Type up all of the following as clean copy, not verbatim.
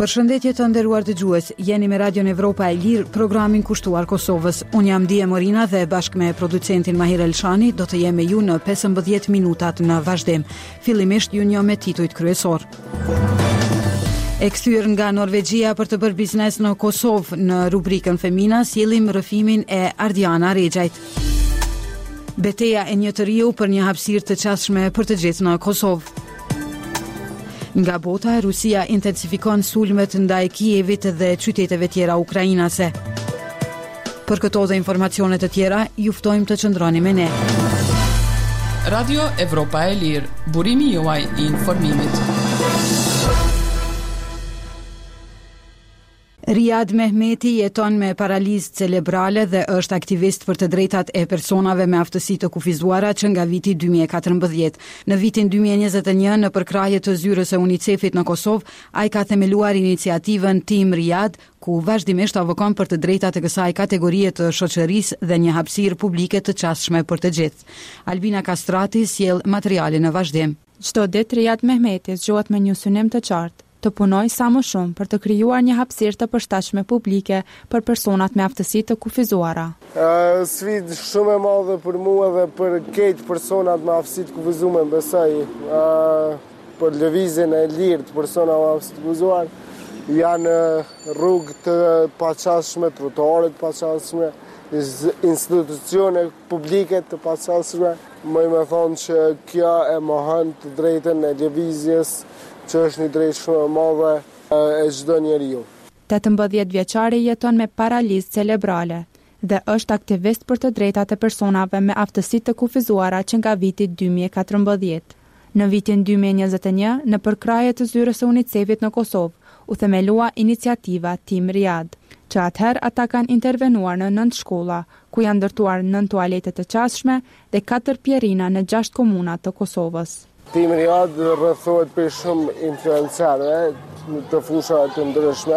Përshëndetje të nderuar dëgjues, jeni me Radion Evropa e Lirë, programin kushtuar Kosovës. Unë jam Dia Morina dhe bashkë me producentin Mahir Elshani do të jem me ju në 15 minutat në vazhdim. Fillimisht ju njoh me titujt kryesor. E kthyer nga Norvegjia për të bërë biznes në Kosovë, në rubrikën Femina sjellim rrëfimin e Ardiana Rexhajt. Betejë e një të riu për një hapësirë të qasshme për të gjithë në Kosovë. Nga bota, Rusia intensifikon sulmet ndaj Kievit dhe qyteteve tjera ukrainase. Për këto dhe informacione të tjera, ju ftojmë të qëndroni me ne. Radio Evropa e Lirë, burimi juaj I informimit. Riyad Mehmeti jeton me paralizë cerebrale dhe është aktivist për të drejtat e personave me aftësi të kufizuara që nga viti 2014. Në vitin 2021, në përkrahje të zyrës e UNICEF-it në Kosovë, ai ka themeluar iniciativën Team Riyad, ku vazhdimisht avokon për të drejtat e kësaj kategorie të shoqërisë dhe një hapësirë publike të qasshme për të gjithë. Albina Kastrati sjell materialin në vazhdim. Çdo ditë Riyad Mehmeti zgjohet me një synim të qartë, të punoj sa më shumë për të krijuar një hapësirë të përshtatshme publike për personat me aftësi të kufizuara. Sfidë shumë e madhe për mua dhe për këtë personat me aftësi të kufizuar, besoj, për lëvizjen e lirë të personave me aftësi të kufizuar, janë rrugë të paqashme, trotuare të paqashme, institucione publike të paqashme. Më thonë që kjo e mohon të drejtën e lëvizjes, që është një drejtë shumë e madhe e çdo njeriu. 18 vjeçari jeton me paralizë cerebrale dhe është aktivist për të drejtat e personave me aftësi të kufizuara që nga viti 2014. Në vitin 2021, në përkrahje të zyrës së UNICEF-it në Kosovë, u themelua iniciativa Team Riyad, që atëherë ata kanë intervenuar në 9 shkolla, ku janë ndërtuar 9 tualete të qasshme dhe 4 pjerina në 6 komuna të Kosovës. Team Riyad rrethohet për shumë influencerëve të fushave të ndryshme,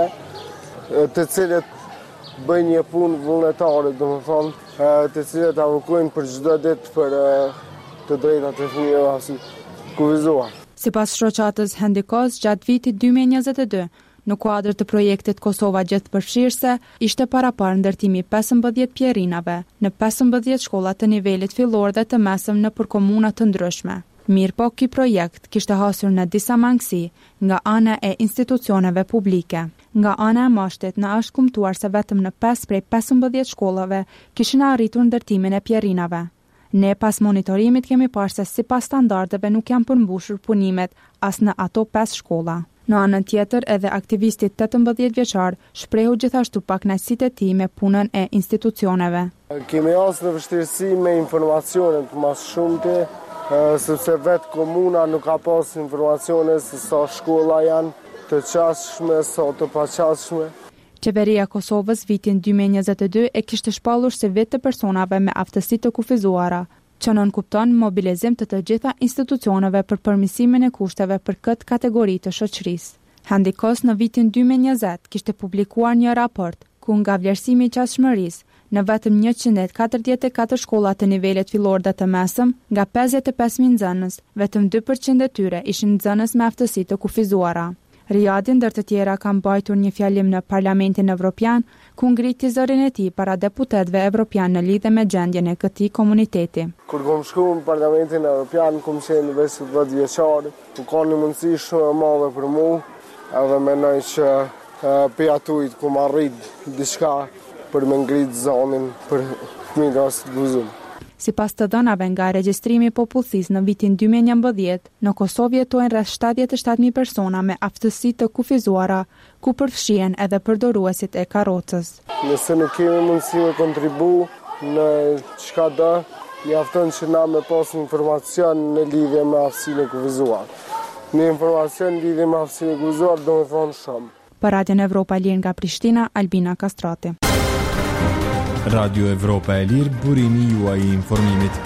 të cilët bëjnë një punë vullnetare, domethënë, të cilët avokojnë për çdo ditë për të drejtat e fëmijëve të kufizuar. Sipas shoqatës Handikos, gjatë vitit 2022, në kuadër të projektit Kosova gjithëpërfshirëse, ishte paraparë ndërtimi 15 pjerinave në 15 shkolla të nivelit fillor dhe të mesëm në përkomuna të ndryshme. Mirë po, ky projekt kishte hasur në disa mangësi nga ana e institucioneve publike. Nga ana e mashtit na është kumtuar se vetëm në 5 prej 15 shkollave kishin arritur ndërtimin e pjerinave. Ne pas monitorimit kemi parë se sipas standardeve nuk janë përmbushur punimet as në ato 5 shkolla. Në anën tjetër, edhe aktivisti 18 vjeçar shprehu gjithashtu pakënaqësitë e tij me punën e institucioneve. Kemi pasur vështirësi me informacionet më shumëte, sepse vetë komuna nuk ka pas informacione se sa shkolla janë të qasshme, sa të paqasshme. Qeveria Kosovës vitin 2022 e kishte shpallur si vit të personave me aftësi të kufizuara, që nënkupton mobilizim të gjitha institucioneve për përmirësimin e kushteve për këtë kategori të shoqërisë. Handikos në vitin 2020 kishte publikuar një raport ku nga vlerësimi I qasshmërisë në vetëm 144 shkolla të nivelit fillor dhe të mesëm, nga 55.000 nxënës, vetëm 2% e tyre ishin nxënës me aftësi të kufizuara. Riyadi ndër të tjera ka mbajtur një fjalim në Parlamentin Evropian, ku ngriti zërin e tij para deputetëve evropian në lidhje me gjendjen e këtij komuniteti. Kur kom shkuar në Parlamentin Evropian, kom qenë 20 vjeçar, ku ka një mundësi shumë e madhe për mua, edhe mendoj që pe atujt ku më arrit diçka për me ngritë zonin për fëmijët e kufizuar. Sipas të dhënave nga regjistrimi I popullsisë në vitin 2011, në Kosovë jetojnë rreth 77.000 persona me aftësi të kufizuara, ku përfshihen edhe përdoruesit e karrocës. Nëse nuk kemi mundësi me kontribu në çka do, mjafton që na me pas informacion në lidhje me aftësinë e kufizuar. Në informacion në lidhje me aftësinë e kufizuar do të thonë shumë. Për Radion Evropa Lirë nga Prishtina, Albina Kastrati. Radio Evropa e Lirë, burimi juaj I informimit.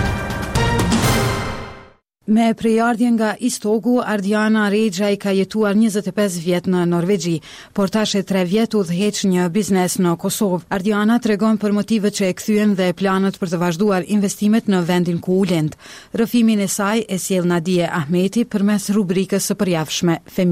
Me prejardhje nga Istogu, Ardiana Rexhaj ka jetuar 25 vjet në Norvegji, por tash e 3 vjet udhëheq një biznes në Kosovë. Ardiana tregon për motivet që e kthyen dhe planët për të vazhduar investimet në vendin ku u lend. Rrëfimin e saj e sjell Nadije Ahmeti përmes rubrikës së përjavshme Femina.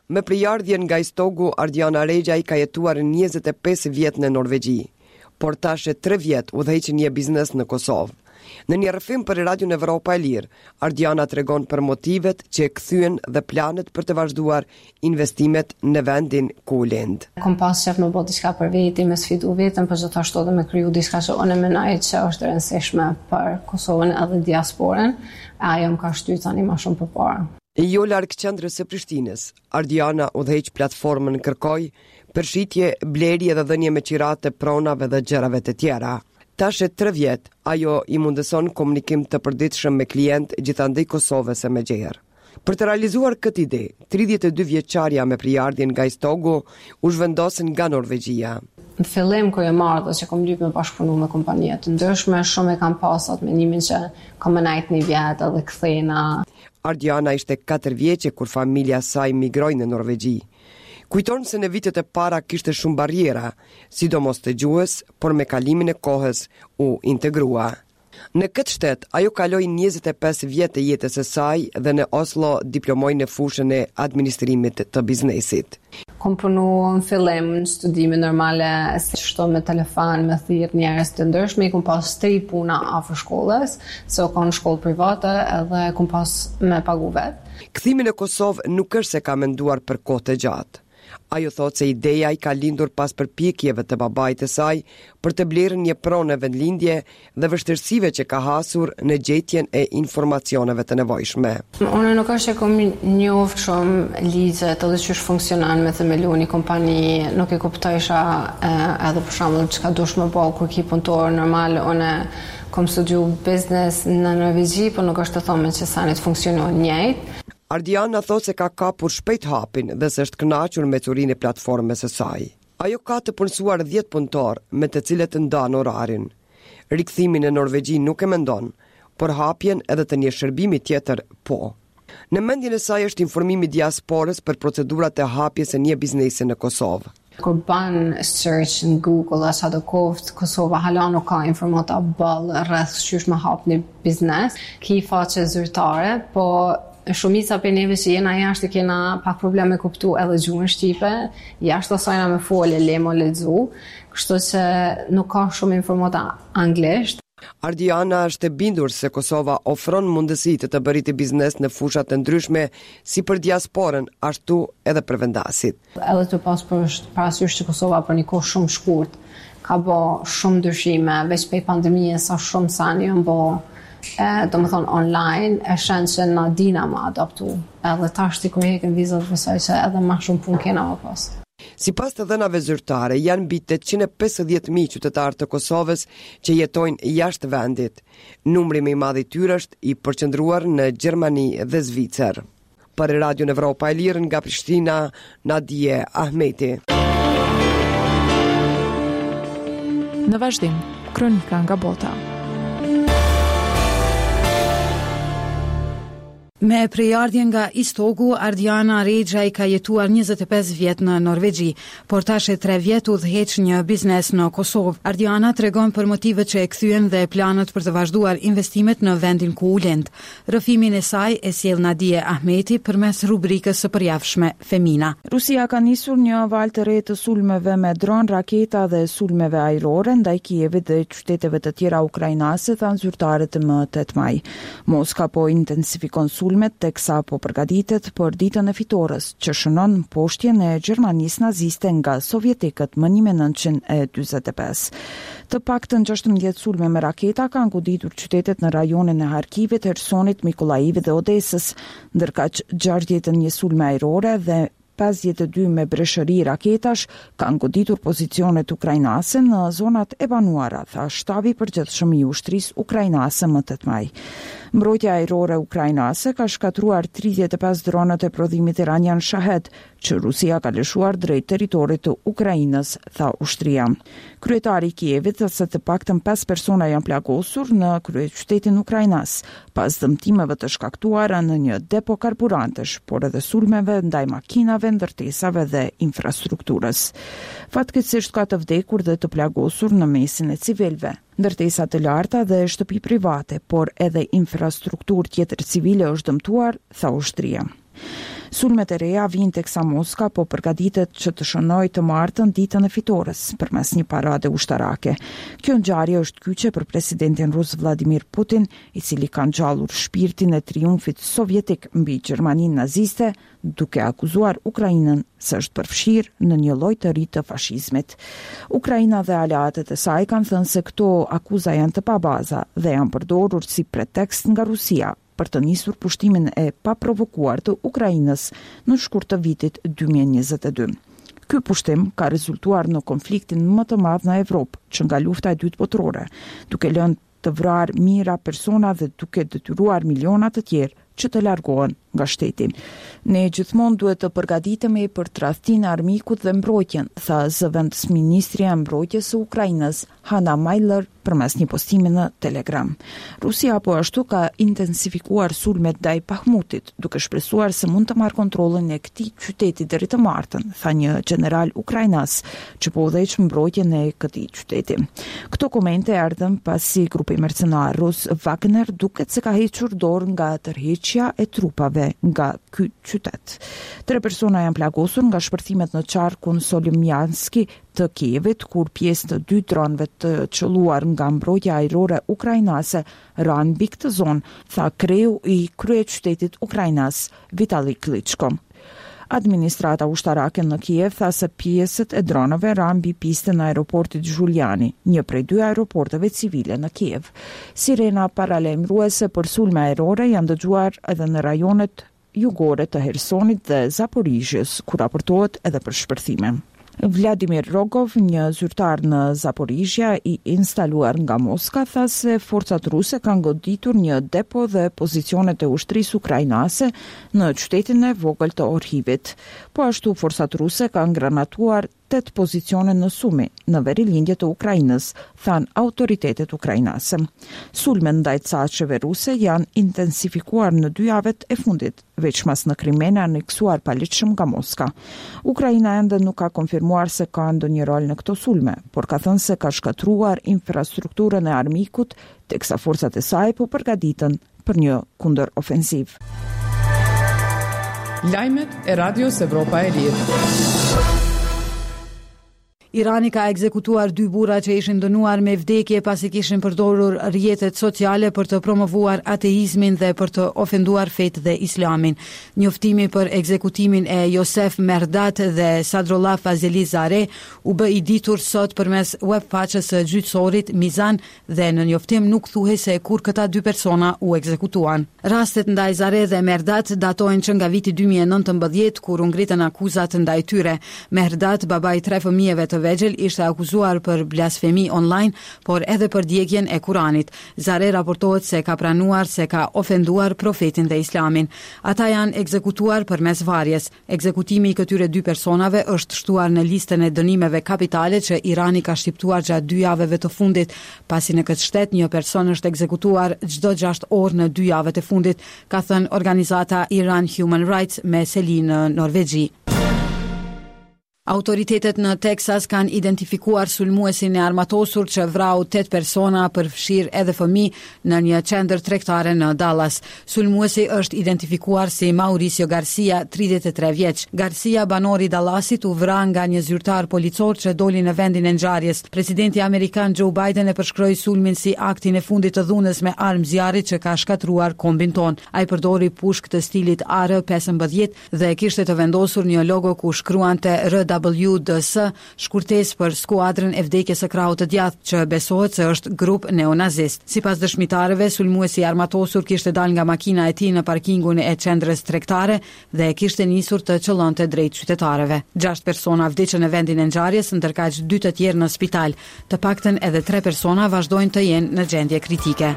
Me përjardhjen nga Istogu, Ardiana Regjaj ka jetuar 25 vjet në Norvegji, por tash 3 vjet udhëheq një biznes në Kosovë. Në një rrëfim për Radion Evropa e Lirë, Ardiana tregon për motivet që e kthyen dhe planet për të vazhduar investimet në vendin ku u lind. Kom pas qef me bërë diçka për veti, me sfidu vetëm, por gjithashtu edhe me kriju diçka që unë mendoj që është e rëndësishme për Kosovën edhe diasporën, ajo më ka shtyr tani më shumë përpara. Jo larg qendrës së Prishtinës, Ardiana udhëheq platformën Kërkoj, përshitje, blerje dhe dhënie me qirate pronave dhe gjërave të tjera. Tash 3 vjet, ajo i mundëson komunikim të përditshëm me klient gjithandej Kosovës e me gjerë. Për të realizuar këtë ide, 32 vjeçarja me përjardhjen nga Istogu u zhvendosën nga Norvegjia. Në fillim kur e marrë dhe që kom lyp me bashkëpunu me kompanije të ndryshme, shumë e kam pasat menimin që kam najt një vjet edhe kthena. Ardiana ishte 4 vjeçe kur familja saj migroi në Norvegji. Kujton se në vitet e para kishte shumë barriera, sidomos të gjuhës, por me kalimin e kohës u integrua. Në këtë shtet, ajo kaloi 25 vjet të jetës së saj dhe në Oslo diplomoi në fushën e administrimit të biznesit. Kom punu në fillim në studime normale, si shto me telefon, me thirr njerëz të ndryshme, kom pas 3 puna afër shkollës, se kam shkollë private edhe kom pas me pagu vetë. Kthimi në Kosovë nuk është se ka menduar për kohë të gjatë. Ajo thot se ideja i ka lindur pas përpjekjeve të babait të saj për të blerë një pronë vendlindje dhe vështirësive që ka hasur në gjetjen e informacioneve të nevojshme. Unë nuk është që kom njoft shumë ligjet edhe ç'është funksionon me themelu një kompani, nuk e kuptojsha edhe për shembull çka dush më bëj kur ki punëtor normal, unë kom studiu biznes në Norvegji, por nuk është të thonë që sa ne të funksionon njëjtë. Ardiana thot se ka kapur shpejt hapin dhe se është kënaqur me curinë e platformës së saj. Ajo ka të punësuar 10 punëtor me të cilët ndan orarin. Rikthimin në Norvegji nuk e mendon, por hapjen edhe të një shërbimi tjetër po. Në mendjen e saj është informimi diasporës për procedurat e hapjes së një biznesi në Kosovë. Kur ban search në Google asa do koft, Kosova hala nuk ka informata ballë rreth qysh me hap një biznes, ki faqe zyrtare, po shumica për neve që jena jashtë kena pak probleme kuptu edhe gjuhën shqipe, jashtë asajna me folje, lemo, lexu, kështu që nuk ka shumë informata anglisht. Ardiana është e bindur se Kosova ofron mundësi të bëriti biznes në fushat të ndryshme si për diasporën, ashtu edhe për vendasit. Edhe të pas parasysh që Kosova për një kohë shumë shkurt ka bo shumë ndryshime, veç pej pandemijës sa shumë sani janë bo do më thonë online, e shenë që na dina ma adaptu. Edhe tash ti kur heken vizat pësaj që edhe ma shumë pun kena më pas. Si pas të dhënave zyrtare, janë mbi 850.000 qytetarë të Kosovës që jetojnë jashtë vendit. Numri më i madh i tyre është i përqendruar në Gjermani dhe Zvicër. Për Radion Evropa e Lirë nga Prishtina, Nadije Ahmeti. Në vazhdim, kronika nga bota. Me prejardhje nga Istogu, Ardiana Regjaj ka jetuar 25 vjet në Norvegji, por tash 3 vjet udhëheq një biznes në Kosovë. Ardiana tregon për motivet që e kthyen dhe planet për të vazhduar investimet në vendin ku u lind. Rrëfimin e saj e sjell Nadije Ahmeti përmes rubrikës së përjavshme Femina. Rusia ka nisur një valë të re të sulmeve me dron, raketa dhe sulmeve ajrore ndaj Kievit dhe qyteteve të tjera ukrainase, thanë zyrtarët më 8 maj. Moska po intensifikon teksa po përgatitet për ditën e fitores, që shënon poshtjen e Gjermanisë naziste nga sovjetikët më 1945. Të paktën 16 sulme me raketa kanë goditur qytetet në rajonin e Harkivit, Hersonit, Mikolaivit dhe Odesës, ndërkaq 61 sulme ajrore dhe 52 me breshëri raketash kanë goditur pozicionet ukrainase në zonat e banuara, tha shtabi përgjithshëm i ushtrisë ukrainase më 8 maj. Mbrojtja ajrore ukrainase ka shkatruar 35 dronët e prodhimit iranian Shahed, që Rusia ka lëshuar drejt teritorit të Ukrainës, tha ushtria. Kryetari i Kievit se të paktën 5 persona janë plagosur në kryeqytetin ukrainas, pas dëmtimeve të shkaktuara në një depo karburantesh, por edhe sulmeve ndaj makinave, ndërtesave dhe infrastrukturës. Fatkeqësisht ka të vdekur dhe të plagosur në mesin e civilëve. Ndërtesa të larta dhe shtëpi private, por edhe infrastrukturë tjetër civile është dëmtuar, tha ushtria. Sulmet e reja vijnë teksa Moska po përgatitet që të shënojë të martën ditën e fitores përmes një parade ushtarake. Kjo ngjarje është kyçe për presidentin rus Vladimir Putin, i cili ka ngjallur shpirtin e triumfit sovjetik mbi Gjermaninë naziste, duke akuzuar Ukrainën se është përfshirë në një lloj të ri të fashizmit. Ukraina dhe aleatët e saj kanë thënë se këto akuza janë të pabaza dhe janë përdorur si pretekst nga Rusia për të nisur pushtimin e paprovokuar të Ukrainës në shkurt të vitit 2022. Ky pushtim ka rezultuar në konfliktin më të madh në Evropë që nga lufta e dytë botërore, duke lënë të vrarë mijëra persona dhe duke detyruar miliona të tjerë që të largohen nga shteti. Ne gjithmonë duhet të përgatitemi për tradhtinë e armikut dhe mbrojtjen, tha zëvendësministria e mbrojtjes së Ukrainës, Hanna Mailer, përmes një postimi në Telegram. Rusia po ashtu ka intensifikuar sulmet ndaj Bakhmutit, duke shpresuar se mund të marrë kontrollin e këtij qyteti deri të martën, tha një general ukrainas që po udhëheq mbrojtjen e këtij qyteti. Këto komente erdhën pasi grupi mercenar rus Wagner duket se ka hequr dorë nga tërheqja e trupave nga ky qytet. 3 persona janë plagosur nga shpërthimet në qarkun Solymyanski të Kievit, kur pjesë të 2 dronëve të qelluar nga mbrojtja ajrore ukrainase ranë mbi këtë zonë, tha kreu i kryeqytetit ukrainas Vitali Klitschko. Administrata ushtarake në Kiev tha se pjesët e dronëve ranë mbi pistën e aeroportit Giuliani, një prej 2 aeroporteve civile në Kiev. Sirena paralajmëruese për sulme ajrore janë dëgjuar edhe në rajonet jugore të Hersonit dhe Zaporizhjes, ku raportohet edhe për shpërthime. Vladimir Rogov, një zyrtar në Zaporizhja i instaluar nga Moska, tha se forcat ruse kanë goditur një depo dhe pozicionet e ushtrisë ukrainase në qytetin e vogël të Orhivit. Po ashtu forcat ruse kanë granatuar 8 pozicione në Sumi, në verilindje të Ukrainës, than autoritetet ukrainase. Sulmet ndaj çaqeve ruse janë intensifikuar në 2 javet e fundit, veçmas në Krimen e aneksuar paligjshëm nga Moska. Ukraina ende nuk ka konfirmuar se ka ndonjë rol në këto sulme, por ka thënë se ka shkatruar infrastrukturën e armikut, teksa forcat e saj po përgatiten për një kundërofensiv. Lajmet e Radios Evropa e Lirë. Irani ka ekzekutuar 2 burra që ishin dënuar me vdekje pasi kishin përdorur rrjetet sociale për të promovuar ateizmin dhe për të ofenduar fetë dhe islamin. Njoftimi për ekzekutimin e Josef Merdat dhe Sadrollah Fazeli Zare u bë i ditur sot përmes webfaqes së gjyqësorit Mizan dhe në njoftim nuk thuhej se kur këta 2 persona u ekzekutuan. Rastet ndaj Zare dhe Merdat datojnë që nga viti 2019 kur u ngritën akuzat ndaj tyre. Merdat, babai 3 fëmijëve të vegjël, ishte akuzuar për blasfemi online, por edhe për djegjen e Kuranit. Zare raportohet se ka pranuar se ka ofenduar profetin dhe islamin. Ata janë ekzekutuar përmes varjes. Ekzekutimi i këtyre 2 personave është shtuar në listën e dënimeve kapitale që Irani ka shqiptuar gjatë 2 javeve të fundit, pasi në këtë shtet një person është ekzekutuar çdo 6 orë në 2 javet e fundit, ka thënë organizata Iran Human Rights me seli në Norvegji. Autoritetet në Teksas kanë identifikuar sulmuesin e armatosur që vrau 8 persona, përfshirë edhe fëmijë në një qendër tregtare në Dallas. Sulmuesi është identifikuar si Mauricio Garcia, 33 vjeç. Garcia, banori i Dallasit, u vra nga një zyrtar policor që doli në vendin e ngjarjes. Presidenti amerikan Joe Biden e përshkroi sulmin si aktin e fundit të dhunës me armë zjarri që ka shkatruar kombin ton. Ai përdori pushk të stilit AR-15 dhe kishte të vendosur një logo ku shkruante WDS, shkurtesë për skuadrën e vdekjes së krahut të djathtë, që besohet se është grup neonazist. Sipas dëshmitarëve, sulmuesi i armatosur kishte dalë nga makina e tij në parkingun e qendrës tregtare dhe kishte nisur të qëllonte drejt qytetarëve. 6 persona vdiqën në vendin e ngjarjes, ndërkaq 2 të tjerë në spital. Të paktën edhe 3 persona vazhdojnë të jenë në gjendje kritike.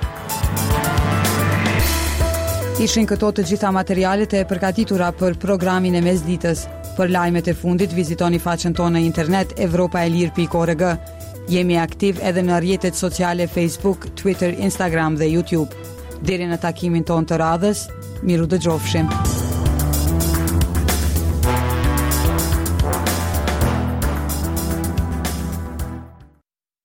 Ishin këto të gjitha materialet e përgatitura për programin e mesditës. Për lajmet e fundit, vizitoni faqen tonë në internet evropaelir.org. Jemi aktiv edhe në rrjetet sociale Facebook, Twitter, Instagram dhe YouTube. Deri në takimin tonë të radhës, miru dëgjofshim.